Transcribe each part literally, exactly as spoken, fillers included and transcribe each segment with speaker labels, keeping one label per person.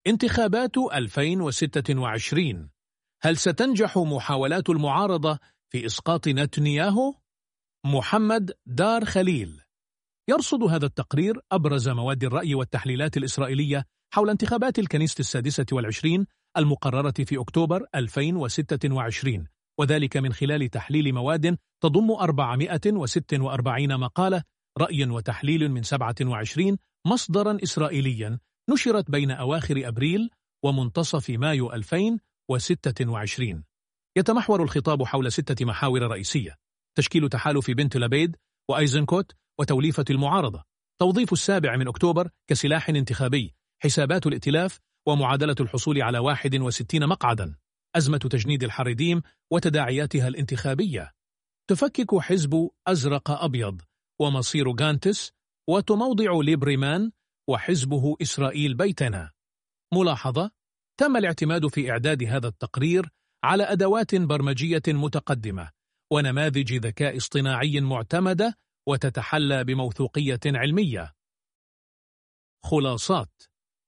Speaker 1: انتخابات ألفين وستة وعشرين. هل ستنجح محاولات المعارضة في إسقاط نتنياهو؟ محمد دار خليل. يرصد هذا التقرير أبرز مواد الرأي والتحليلات الإسرائيلية حول انتخابات الكنيسة السادسة والعشرين المقررة في أكتوبر ألفين وستة وعشرين، وذلك من خلال تحليل مواد تضم أربعمائة وستة وأربعين مقالة رأي وتحليل من سبعة وعشرين مصدرا إسرائيليا نشرت بين أواخر أبريل ومنتصف مايو ألفين وستة وعشرين. يتمحور الخطاب حول ستة محاور رئيسية: تشكيل تحالف بنت لبيد وأيزنكوت وتوليفة المعارضة، توظيف السابع من أكتوبر كسلاح انتخابي، حسابات الائتلاف ومعادلة الحصول على واحد وستين مقعدا، أزمة تجنيد الحريديم وتداعياتها الانتخابية، تفكك حزب أزرق أبيض ومصير غانتس، وتموضع ليبرمان وحزبه إسرائيل بيتنا. ملاحظة: تم الاعتماد في إعداد هذا التقرير على أدوات برمجية متقدمة ونماذج ذكاء اصطناعي معتمدة وتتحلى بموثوقية علمية. خلاصات: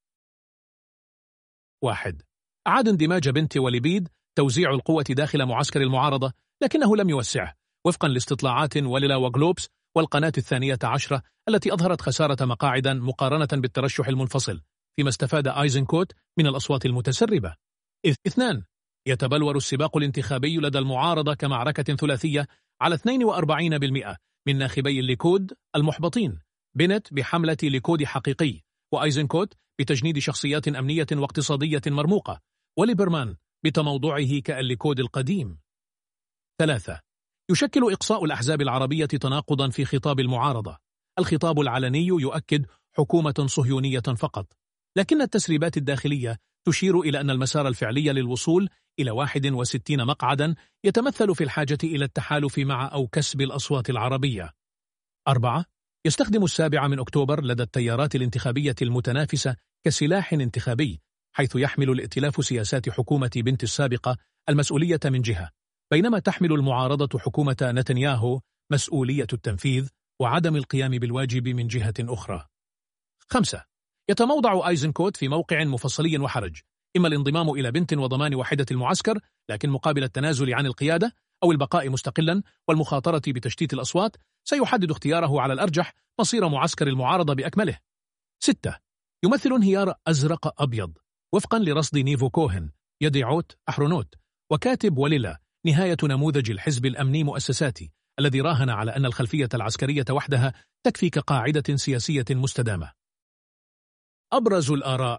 Speaker 1: واحد. أعاد اندماج بنت ولبيد توزيع القوة داخل معسكر المعارضة، لكنه لم يوسعه وفقا لاستطلاعات وليلا وغلوبس والقناة الثانية عشرة التي أظهرت خسارة مقاعد مقارنة بالترشح المنفصل، فيما استفاد أيزنكوت من الأصوات المتسربة. اثنان. يتبلور السباق الانتخابي لدى المعارضة كمعركة ثلاثية على اثنين وأربعين بالمئة من ناخبي الليكود المحبطين، بنت بحملة ليكود حقيقي، وأيزنكوت بتجنيد شخصيات أمنية واقتصادية مرموقة، وليبرمان بتموضعه كالليكود القديم. ثلاثة. يشكل إقصاء الأحزاب العربية تناقضا في خطاب المعارضة. الخطاب العلني يؤكد حكومة صهيونية فقط، لكن التسريبات الداخلية تشير إلى أن المسار الفعلي للوصول إلى واحد وستين مقعدا يتمثل في الحاجة إلى التحالف مع أو كسب الأصوات العربية. أربعة. يستخدم السابع من أكتوبر لدى التيارات الانتخابية المتنافسة كسلاح انتخابي، حيث يحمل الائتلاف سياسات حكومة بنت السابقة المسؤولية من جهة، بينما تحمل المعارضة حكومة نتنياهو مسؤولية التنفيذ وعدم القيام بالواجب من جهة أخرى. خمسة. يتموضع أيزنكوت في موقع مفصلي وحرج، إما الانضمام إلى بنت وضمان وحدة المعسكر لكن مقابل التنازل عن القيادة، أو البقاء مستقلا والمخاطرة بتشتيت الأصوات سيحدد اختياره على الأرجح مصير معسكر المعارضة بأكمله. ستة. يمثل انهيار أزرق أبيض وفقا لرصد نيفو كوهن يديعوت أحرونوت وكاتب وليلا نهاية نموذج الحزب الأمني مؤسساتي الذي راهن على أن الخلفية العسكرية وحدها تكفي كقاعدة سياسية مستدامة. أبرز الآراء: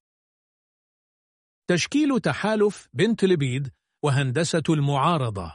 Speaker 1: تشكيل تحالف بنت لبيد وهندسة المعارضة.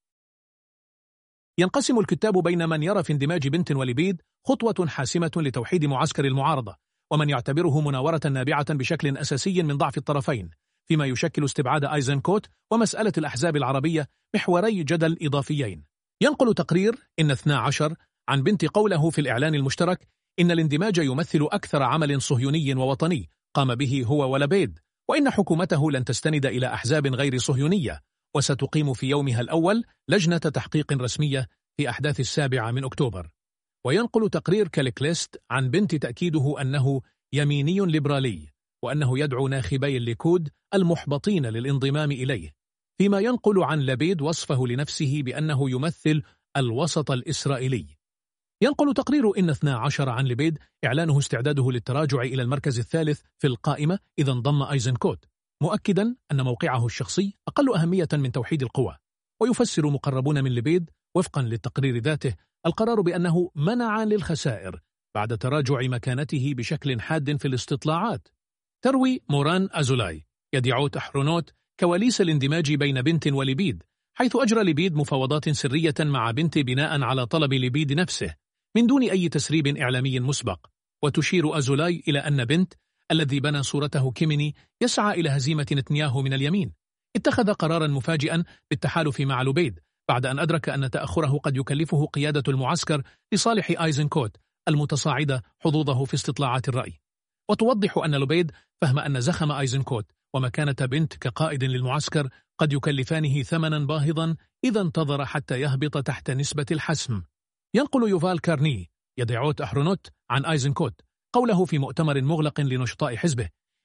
Speaker 1: ينقسم الكتاب بين من يرى في اندماج بنت ولبيد خطوة حاسمة لتوحيد معسكر المعارضة، ومن يعتبره مناورة نابعة بشكل أساسي من ضعف الطرفين، فيما يشكل استبعاد أيزنكوت ومسألة الأحزاب العربية محوري جدل إضافيين. ينقل تقرير إن اثنا عشر عن بنت قوله في الإعلان المشترك إن الاندماج يمثل أكثر عمل صهيوني ووطني قام به هو ولبيد، وإن حكومته لن تستند إلى أحزاب غير صهيونية، وستقيم في يومها الأول لجنة تحقيق رسمية في أحداث السابع من أكتوبر. وينقل تقرير كاليكليست عن بنت تأكيده أنه يميني ليبرالي، وأنه يدعو ناخبي الليكود المحبطين للانضمام إليه، فيما ينقل عن لبيد وصفه لنفسه بأنه يمثل الوسط الإسرائيلي. ينقل تقرير إن اثنا عشر عن لبيد إعلانه استعداده للتراجع إلى المركز الثالث في القائمة إذا انضم أيزنكوت، مؤكدا أن موقعه الشخصي أقل أهمية من توحيد القوى. ويفسر مقربون من لبيد وفقا للتقرير ذاته القرار بأنه منع للخسائر بعد تراجع مكانته بشكل حاد في الاستطلاعات. تروي موران أزولاي يديعوت أحرونوت كواليس الاندماج بين بنت ولبيد، حيث أجرى لبيد مفاوضات سرية مع بنت بناء على طلب لبيد نفسه من دون أي تسريب إعلامي مسبق. وتشير أزولاي إلى أن بنت الذي بنى صورته كيميني يسعى إلى هزيمة نتنياهو من اليمين اتخذ قرارا مفاجئا بالتحالف مع لبيد بعد أن أدرك أن تأخره قد يكلفه قيادة المعسكر لصالح أيزنكوت المتصاعدة حظوظه في استطلاعات الرأي. وتوضح أن لبيد فهم أن زخم أيزنكوت ومكانة بنت كقائد للمعسكر قد يكلفانه ثمنا باهظا إذا انتظر حتى يهبط تحت نسبة الحسم. ينقل يوفال كارني يديعوت أحرونوت عن أيزنكوت قوله في مؤتمر مغلق لنشطاء حزبه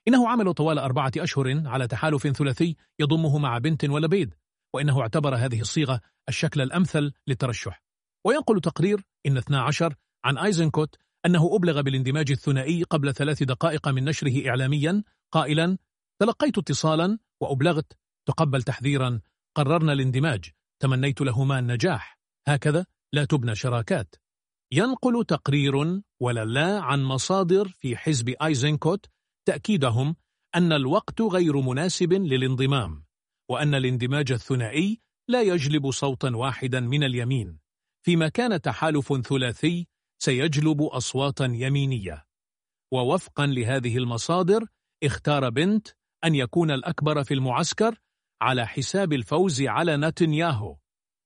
Speaker 1: إنه عمل طوال أربعة أشهر على تحالف ثلاثي يضمه مع بنت ولبيد، وإنه اعتبر هذه الصيغة الشكل الأمثل للترشح. وينقل تقرير إن اثنا عشر عن أيزنكوت أنه أبلغ بالاندماج الثنائي قبل ثلاث دقائق من نشره إعلاميا قائلا: تلقيت اتصالا وأبلغت، تقبل تحذيرا، قررنا الاندماج، تمنيت لهما النجاح، هكذا لا تبنى شراكات. ينقل تقرير وللا عن مصادر في حزب أيزنكوت تأكيدهم أن الوقت غير مناسب للانضمام، وأن الاندماج الثنائي لا يجلب صوتا واحدا من اليمين، فيما كان تحالف ثلاثي سيجلب أصواتا يمينية. ووفقا لهذه المصادر اختار بنت أن يكون الأكبر في المعسكر على حساب الفوز على نتنياهو.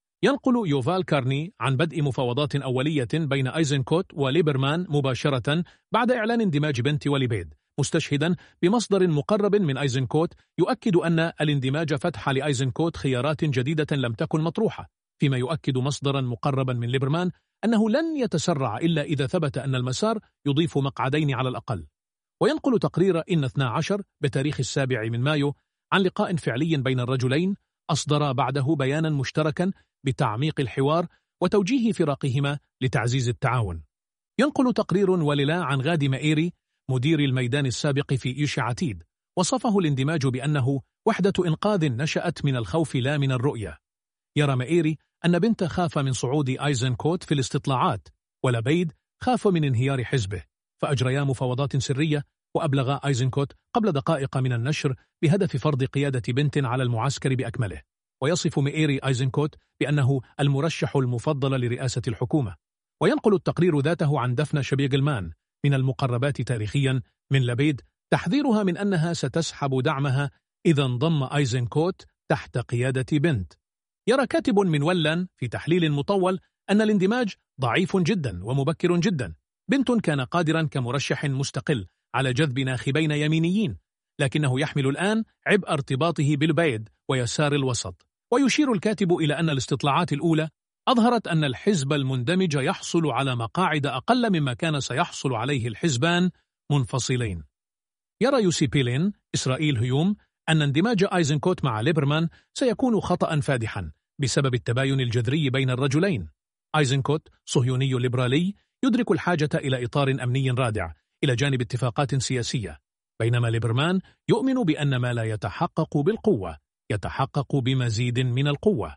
Speaker 1: ينقل يوفال كارني عن بدء مفاوضات أولية بين أيزنكوت وليبرمان مباشرة بعد إعلان اندماج بنت ولبيد، مستشهدا بمصدر مقرب من أيزنكوت يؤكد أن الاندماج فتح لأيزنكوت خيارات جديدة لم تكن مطروحة، فيما يؤكد مصدرا مقربا من ليبرمان أنه لن يتسرع إلا إذا ثبت أن المسار يضيف مقعدين على الأقل. وينقل تقرير إن اثنا عشر بتاريخ السابع من مايو عن لقاء فعلي بين الرجلين أصدر بعده بيانا مشتركا بتعميق الحوار وتوجيه فراقهما لتعزيز التعاون. ينقل تقرير وللا عن غادي مائيري مدير الميدان السابق في إيش عتيد، وصفه الاندماج بأنه وحدة إنقاذ نشأت من الخوف لا من الرؤية. يرى مائيري أن بنت خاف من صعود أيزنكوت في الاستطلاعات، ولبيد خاف من انهيار حزبه، فأجريا مفاوضات سرية، وأبلغ أيزنكوت قبل دقائق من النشر بهدف فرض قيادة بنت على المعسكر بأكمله. ويصف مائيري أيزنكوت بأنه المرشح المفضل لرئاسة الحكومة. وينقل التقرير ذاته عن دفن شبيغلمان من المقربات تاريخيا من لبيد تحذيرها من أنها ستسحب دعمها إذا انضم أيزنكوت تحت قيادة بنت. يرى كاتب من ولن في تحليل مطول أن الاندماج ضعيف جدا ومبكر جدا. بنت كان قادرا كمرشح مستقل على جذب ناخبين يمينيين، لكنه يحمل الآن عبء ارتباطه بالبيد ويسار الوسط. ويشير الكاتب إلى أن الاستطلاعات الأولى أظهرت أن الحزب المندمج يحصل على مقاعد أقل مما كان سيحصل عليه الحزبان منفصلين. يرى يوسي بيلين إسرائيل هيوم أن اندماج أيزنكوت مع ليبرمان سيكون خطأ فادحا بسبب التباين الجذري بين الرجلين. أيزنكوت صهيوني ليبرالي يدرك الحاجة إلى إطار أمني رادع إلى جانب اتفاقات سياسية، بينما ليبرمان يؤمن بأن ما لا يتحقق بالقوة يتحقق بمزيد من القوة.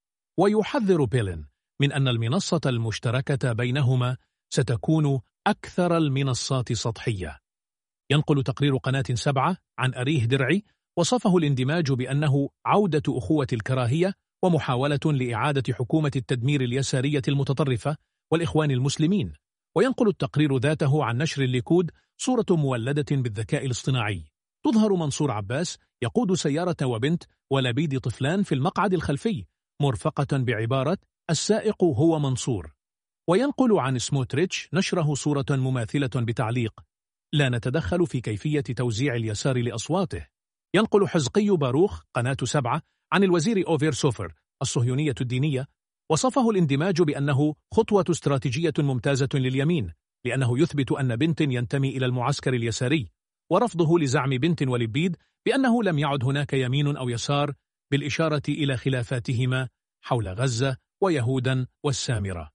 Speaker 1: ويحذر بيلين من أن المنصة المشتركة بينهما ستكون أكثر المنصات سطحية. ينقل تقرير قناة سبعة عن أريه درعي وصفه الاندماج بأنه عودة أخوة الكراهية ومحاولة لإعادة حكومة التدمير اليسارية المتطرفة والإخوان المسلمين. وينقل التقرير ذاته عن نشر الليكود صورة مولدة بالذكاء الاصطناعي تظهر منصور عباس يقود سيارة وبنت ولبيد طفلان في المقعد الخلفي، مرفقة بعبارة السائق هو منصور. وينقل عن سموتريتش نشره صورة مماثلة بتعليق لا نتدخل في كيفية توزيع اليسار لأصواته. ينقل حزقي باروخ قناة سبعة عن الوزير أوفير سوفر الصهيونية الدينية، وصفه الاندماج بأنه خطوة استراتيجية ممتازة لليمين، لأنه يثبت أن بنت ينتمي إلى المعسكر اليساري، ورفضه لزعم بنت ولبيد بأنه لم يعد هناك يمين أو يسار، بالإشارة إلى خلافاتهما حول غزة ويهودا والسامرة.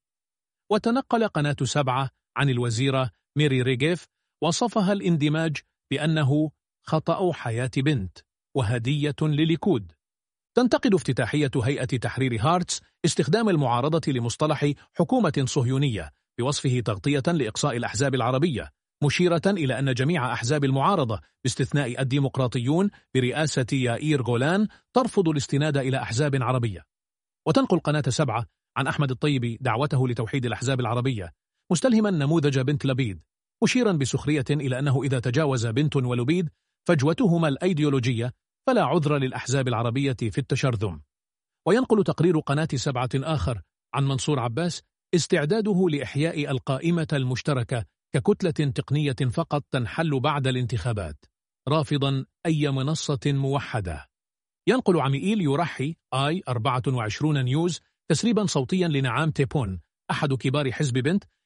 Speaker 1: وتنقل قناة سبعة عن الوزيرة ميري ريغيف، وصفها الاندماج بأنه خطأ حياة بنت وهدية لليكود. تنتقد افتتاحية هيئة تحرير هارتس استخدام المعارضة لمصطلح حكومة صهيونية بوصفه تغطية لإقصاء الأحزاب العربية، مشيرة إلى أن جميع أحزاب المعارضة باستثناء الديمقراطيون برئاسة يائير غولان ترفض الاستناد إلى أحزاب عربية. وتنقل قناة سبعة عن أحمد الطيبي دعوته لتوحيد الأحزاب العربية، مستلهما نموذج بنت لبيد، مشيرا بسخرية إلى أنه إذا تجاوز بنت ولبيد فجوتهما الأيديولوجية فلا عذر للأحزاب العربية في التشرذم. وينقل تقرير قناة سبعة آخر عن منصور عباس استعداده لإحياء القائمة المشتركة ككتلة تقنية فقط تنحل بعد الانتخابات، رافضا أي منصة موحدة. ينقل عميئيل يرحي آي أربعة وعشرين نيوز تسريبا صوتيا لنعام تيبون أحد كبار حزب بنت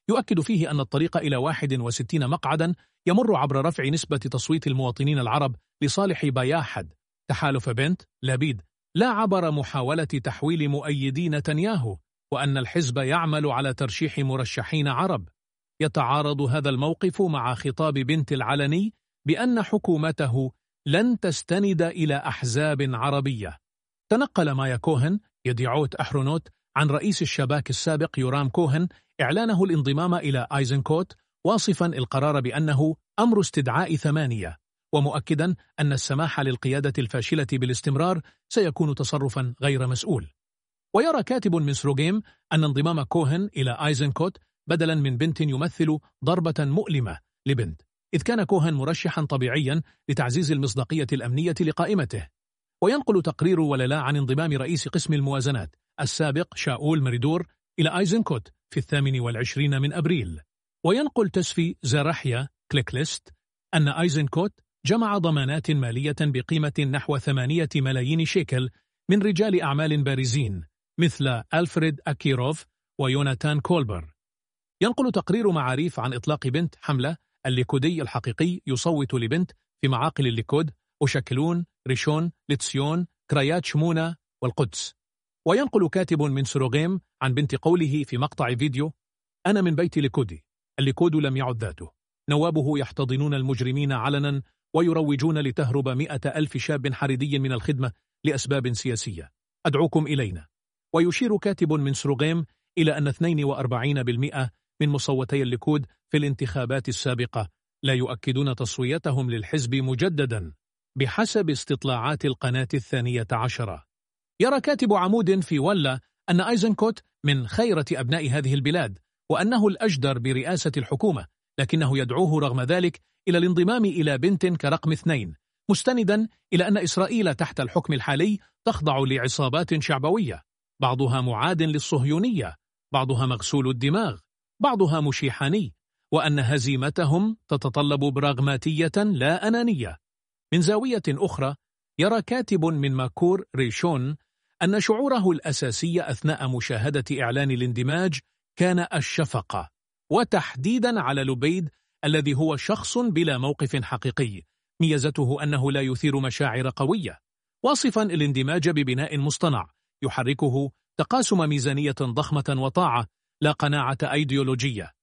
Speaker 1: يؤكد فيه أن الطريق إلى واحد وستين مقعدا يمر عبر رفع نسبة تصويت المواطنين العرب لصالح باياحد تحالف بنت لبيد، لا عبر محاولة تحويل مؤيدي نتنياهو، وأن الحزب يعمل على ترشيح مرشحين عرب. يتعارض هذا الموقف مع خطاب بنت العلني بأن حكومته لن تستند إلى أحزاب عربية. تنقل مايا كوهن يديعوت أحرونوت عن رئيس الشباك السابق يورام كوهن إعلانه الانضمام إلى آيزنكوت، واصفا القرار بأنه أمر استدعاء ثمانية، ومؤكدا أن السماح للقيادة الفاشلة بالاستمرار سيكون تصرفا غير مسؤول. ويرى كاتب من سروغيم أن انضمام كوهن إلى آيزنكوت بدلا من بنت يمثل ضربة مؤلمة لبنت، إذ كان كوهن مرشحا طبيعيا لتعزيز المصداقية الأمنية لقائمته. وينقل تقرير وللا عن انضمام رئيس قسم الموازنات السابق شاؤول مريدور إلى آيزنكوت في الثامن والعشرين من أبريل. وينقل تسفي زرحيا كليكليست أن آيزنكوت جمع ضمانات مالية بقيمة نحو ثمانية ملايين شيكل من رجال أعمال بارزين مثل ألفريد أكيروف ويوناتان كولبر. ينقل تقرير معاريف عن إطلاق بنت حملة الليكودي الحقيقي يصوت لبنت في معاقل الليكود أشكلون، ريشون، لتسيون، كرايات شمونة والقدس. وينقل كاتب من سروغيم عن بنت قوله في مقطع فيديو: أنا من بيت ليكودي، الليكود لم يعد ذاته، نوابه يحتضنون المجرمين علنا ويروجون لتهرب مئة ألف شاب حريدي من الخدمة لأسباب سياسية، أدعوكم إلينا. ويشير كاتب من سروغيم إلى أن اثنين وأربعين بالمئة من مصوتي الليكود في الانتخابات السابقة لا يؤكدون تصويتهم للحزب مجددا بحسب استطلاعات القناة الثانية عشرة. يرى كاتب عمود في ولا أن آيزنكوت من خيرة أبناء هذه البلاد وأنه الأجدر برئاسة الحكومة، لكنه يدعوه رغم ذلك إلى الانضمام إلى بنت كرقم اثنين، مستندا إلى أن إسرائيل تحت الحكم الحالي تخضع لعصابات شعبوية، بعضها معاد للصهيونية، بعضها مغسول الدماغ، بعضها مشيحاني، وأن هزيمتهم تتطلب براغماتية لا أنانية. من زاوية أخرى يرى كاتب من ماكور ريشون أن شعوره الأساسي أثناء مشاهدة إعلان الاندماج كان الشفقة، وتحديدا على لبيد الذي هو شخص بلا موقف حقيقي، ميزته أنه لا يثير مشاعر قوية، واصفا الاندماج ببناء مصطنع يحركه تقاسم ميزانية ضخمة وطاعة لا قناعة أيديولوجية.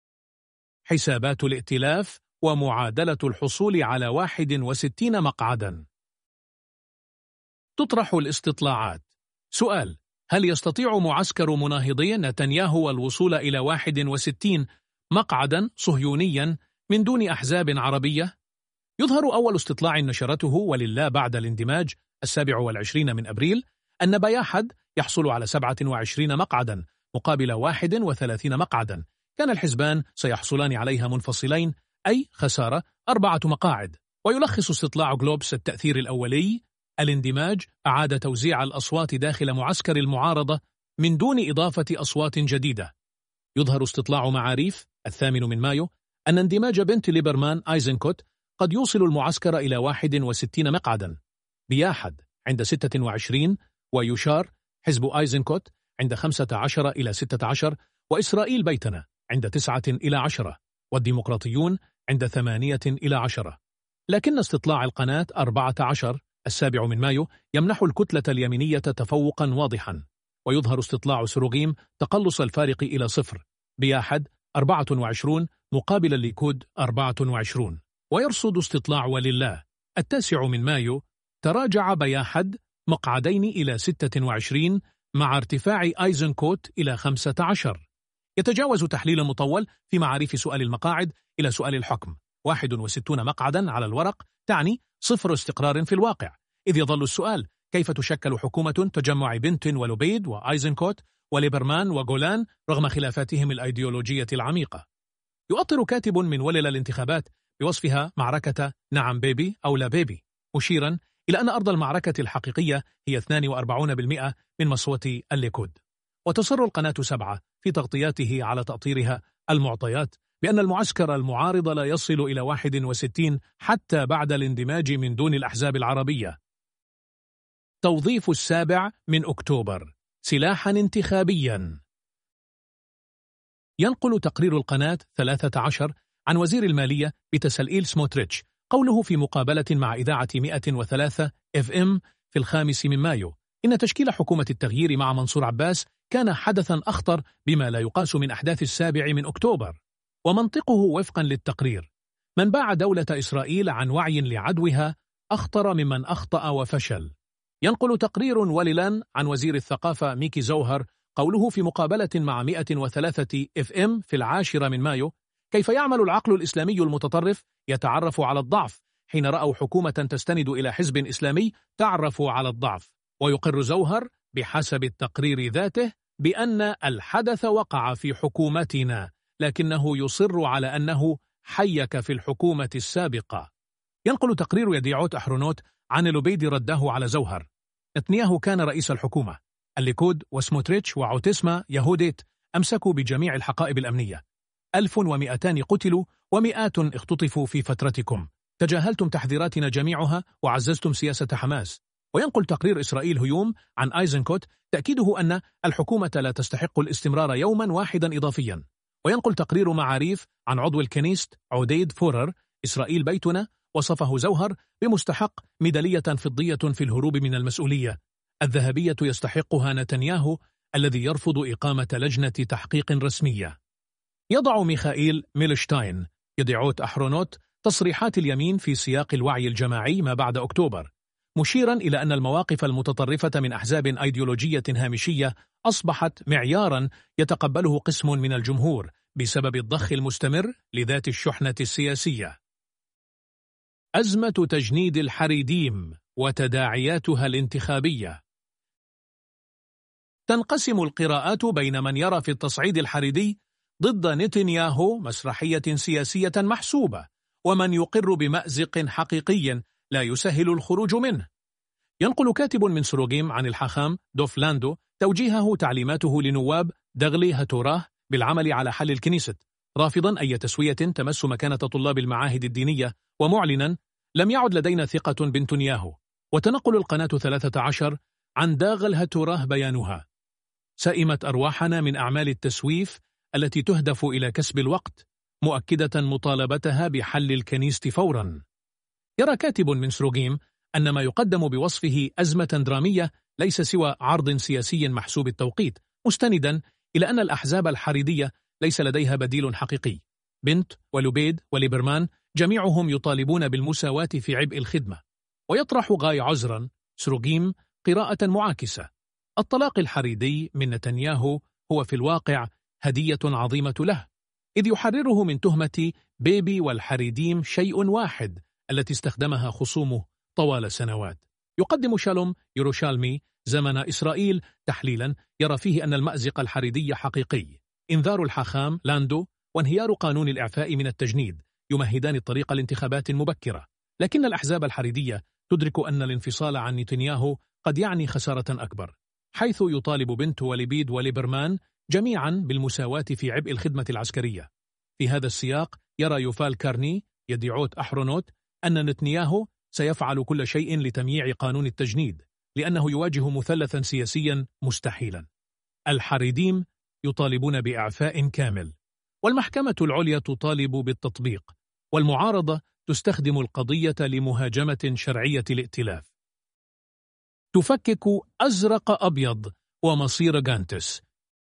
Speaker 1: حسابات الائتلاف ومعادلة الحصول على واحد وستين مقعدا. تطرح الاستطلاعات. سؤال: هل يستطيع معسكر مناهضي نتنياهو الوصول إلى واحد وستين مقعدا صهيونيا من دون أحزاب عربية؟ يظهر أول استطلاع نشرته ولله بعد الاندماج السابع والعشرين من أبريل أن باياحد يحصل على سبعة وعشرين مقعدا مقابل واحد وثلاثين مقعدا، كان الحزبان سيحصلان عليها منفصلين، أي خسارة أربعة مقاعد. ويلخص استطلاع جلوبس التأثير الأولي: الاندماج أعاد توزيع الأصوات داخل معسكر المعارضة من دون إضافة أصوات جديدة. يظهر استطلاع معاريف الثامن من مايو أن اندماج بنت ليبرمان آيزنكوت قد يوصل المعسكر إلى واحد وستين مقعدا، بياحد عند ستة وعشرين، ويشار حزب آيزنكوت عند خمسة عشر إلى ستة عشر، وإسرائيل بيتنا عند تسعة إلى عشرة، والديمقراطيون عند ثمانية إلى عشرة. لكن استطلاع القناة أربعة عشر السابع من مايو يمنح الكتلة اليمينية تفوقا واضحا، ويظهر استطلاع سروغيم تقلص الفارق إلى صفر، بياحد أربعة وعشرون مقابل الليكود أربعة وعشرون. ويرصد استطلاع ولله التاسع من مايو تراجع بياحد مقعدين إلى ستة وعشرين مع ارتفاع آيزنكوت إلى خمسة عشر. يتجاوز تحليل المطول في معاريف سؤال المقاعد إلى سؤال الحكم. واحد وستون مقعدا على الورق تعني صفر استقرار في الواقع، إذ يظل السؤال: كيف تشكل حكومة تجمع بنت ولوبيد وآيزنكوت وليبرمان وجولان رغم خلافاتهم الأيديولوجية العميقة؟ يؤطر كاتب من ولل الانتخابات بوصفها معركة نعم بيبي أو لا بيبي، مشيرا إلى أن أرض المعركة الحقيقية هي اثنين وأربعين بالمئة من مصوتي الليكود. وتصر القناة سبعة في تغطياته على تأطيرها المعطيات بأن المعسكر المعارض لا يصل إلى واحد وستين حتى بعد الاندماج من دون الأحزاب العربية. توظيف السابع من أكتوبر سلاحا انتخابيا. ينقل تقرير القناة ثلاثة عشر عن وزير المالية بتسلئيل سموتريتش قوله في مقابلة مع إذاعة مئة وثلاثة إف إم في الخامس من مايو إن تشكيل حكومة التغيير مع منصور عباس كان حدثا أخطر بما لا يقاس من أحداث السابع من أكتوبر. ومنطقه وفقا للتقرير: من باع دولة إسرائيل عن وعي لعدوها أخطر ممن أخطأ وفشل. ينقل تقرير وللان عن وزير الثقافة ميكي زوهر قوله في مقابلة مع مئة وثلاثة إف إم في العاشر من مايو: كيف يعمل العقل الإسلامي المتطرف يتعرف على الضعف حين رأوا حكومة تستند إلى حزب إسلامي تعرف على الضعف. ويقر زوهر بحسب التقرير ذاته بأن الحدث وقع في حكومتنا، لكنه يصر على أنه حيك في الحكومة السابقة. ينقل تقرير يديعوت أحرونوت عن لوبيدي رده على زوهر: نتنياهو كان رئيس الحكومة، الليكود وسموتريتش وعوتسما يهوديت أمسكوا بجميع الحقائب الأمنية، ألف ومئتان قتلوا ومئات اختطفوا في فترتكم، تجاهلتم تحذيراتنا جميعها وعززتم سياسة حماس. وينقل تقرير إسرائيل هيوم عن آيزنكوت تأكيده أن الحكومة لا تستحق الاستمرار يوما واحدا إضافيا. وينقل تقرير معاريف عن عضو الكنيست عوديد فورر: إسرائيل بيتنا، وصفه زوهر بمستحق ميدالية فضية في الهروب من المسؤولية. الذهبية يستحقها نتنياهو الذي يرفض إقامة لجنة تحقيق رسمية. يضع ميخائيل ميلشتاين يديعوت أحرونوت تصريحات اليمين في سياق الوعي الجماعي ما بعد أكتوبر، مشيرا إلى أن المواقف المتطرفة من أحزاب أيديولوجية هامشية أصبحت معيارا يتقبله قسم من الجمهور بسبب الضخ المستمر لذات الشحنة السياسية. أزمة تجنيد الحريديم وتداعياتها الانتخابية. تنقسم القراءات بين من يرى في التصعيد الحريدي ضد نتنياهو مسرحية سياسية محسوبة، ومن يقر بمأزق حقيقي لا يسهل الخروج منه. ينقل كاتب من سروجيم عن الحاخام دوف لاندو توجيهه تعليماته لنواب دغلي هاتوراه بالعمل على حل الكنيست، رافضا أي تسوية تمس مكانة طلاب المعاهد الدينية، ومعلنا: لم يعد لدينا ثقة بنتنياهو. وتنقل القناة ثلاثة عشر عن داغل هاتوراه بيانها: سئمت أرواحنا من أعمال التسويف التي تهدف إلى كسب الوقت، مؤكدة مطالبتها بحل الكنيست فورا. يرى كاتب من سروجيم أن ما يقدم بوصفه أزمة درامية ليس سوى عرض سياسي محسوب التوقيت، مستندا إلى أن الأحزاب الحريدية ليس لديها بديل حقيقي. بنت ولوبيد وليبرمان جميعهم يطالبون بالمساواة في عبء الخدمة. ويطرح غاي عزرا سروجيم قراءة معاكسة: الطلاق الحريدي من نتنياهو هو في الواقع هدية عظيمة له، إذ يحرره من تهمة بيبي والحريديم شيء واحد التي استخدمها خصومه طوال سنوات. يقدم شالوم يروشالمي زمن إسرائيل تحليلا يرى فيه أن المأزق الحريدي حقيقي. إنذار الحاخام لاندو وانهيار قانون الإعفاء من التجنيد يمهدان الطريق لانتخابات مبكرة، لكن الأحزاب الحريدية تدرك أن الانفصال عن نتنياهو قد يعني خسارة أكبر، حيث يطالب بنت وليبيد وليبرمان جميعا بالمساواة في عبء الخدمة العسكرية. في هذا السياق يرى يوفال كارني يديعوت أحرونوت أن نتنياهو سيفعل كل شيء لتمييع قانون التجنيد، لأنه يواجه مثلثا سياسيا مستحيلا: الحريديم يطالبون بإعفاء كامل، والمحكمة العليا تطالب بالتطبيق، والمعارضة تستخدم القضية لمهاجمة شرعية الائتلاف. تفكك أزرق أبيض ومصير غانتس.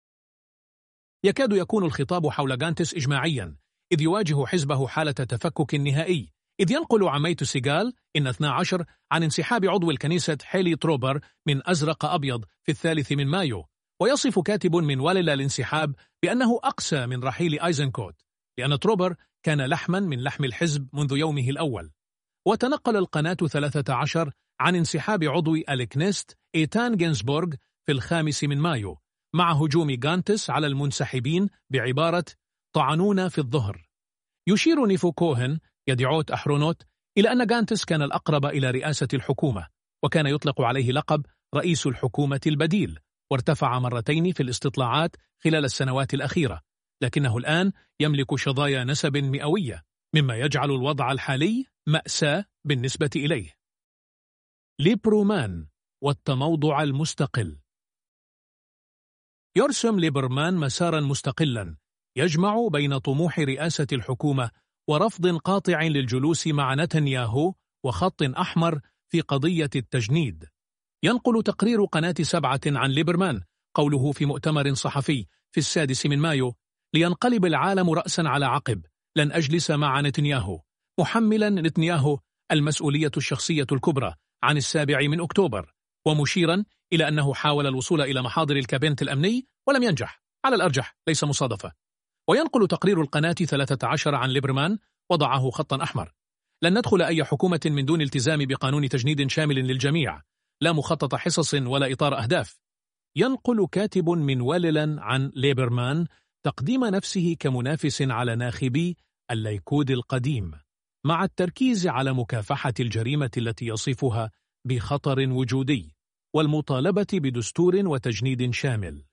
Speaker 1: يكاد يكون الخطاب حول غانتس إجماعيا، إذ يواجه حزبه حالة تفكك نهائي، إذ ينقل عميت سيغال إن اثني عشر عن انسحاب عضو الكنيسة هيلي تروبر من أزرق أبيض في الثالث من مايو، ويصف كاتب من ولل الانسحاب بأنه أقسى من رحيل آيزنكوت، لأن تروبر كان لحما من لحم الحزب منذ يومه الأول. وتنقل القناة ثلاثة عشر عن انسحاب عضو الكنيست إيتان جينزبورغ في الخامس من مايو، مع هجوم غانتس على المنسحبين بعبارة طعنونا في الظهر. يشير نيفو كوهن يديعوت أحرونوت إلى أن غانتس كان الأقرب إلى رئاسة الحكومة، وكان يطلق عليه لقب رئيس الحكومة البديل، وارتفع مرتين في الاستطلاعات خلال السنوات الأخيرة، لكنه الآن يملك شظايا نسب مئوية، مما يجعل الوضع الحالي مأساة بالنسبة إليه. ليبرومان والتموضع المستقل. يرسم ليبرمان مسارا مستقلا يجمع بين طموح رئاسة الحكومة ورفض قاطع للجلوس مع نتنياهو وخط أحمر في قضية التجنيد. ينقل تقرير قناة سبعة عن ليبرمان قوله في مؤتمر صحفي في السادس من مايو: لينقلب العالم رأسا على عقب، لن أجلس مع نتنياهو، محملا نتنياهو المسؤولية الشخصية الكبرى عن السابع من أكتوبر، ومشيرا إلى أنه حاول الوصول إلى محاضر الكابينت الأمني ولم ينجح، على الأرجح ليس مصادفة. وينقل تقرير القناة ثلاثة عشر عن ليبرمان وضعه خطا أحمر: لن ندخل أي حكومة من دون التزام بقانون تجنيد شامل للجميع، لا مخطط حصص ولا إطار أهداف. ينقل كاتب من وليلان عن ليبرمان تقديم نفسه كمنافس على ناخبي الليكود القديم، مع التركيز على مكافحة الجريمة التي يصفها بخطر وجودي والمطالبة بدستور وتجنيد شامل.